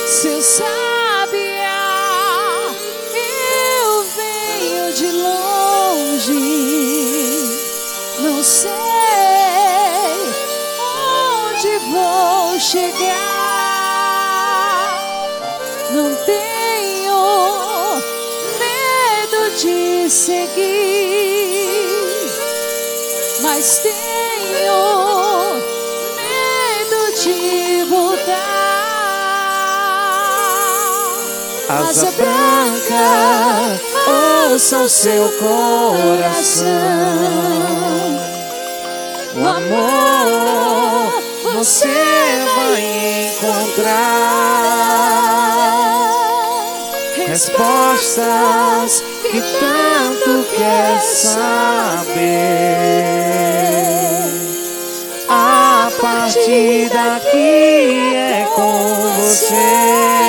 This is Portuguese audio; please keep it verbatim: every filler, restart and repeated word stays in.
Seu sabiá, eu venho de longe, não sei onde vou chegar, não tenho medo de seguir, mas tenho medo de voltar. Asa branca, ouça o seu coração. O amor você vai encontrar. Respostas que tanto quer saber. A partir daqui é com você.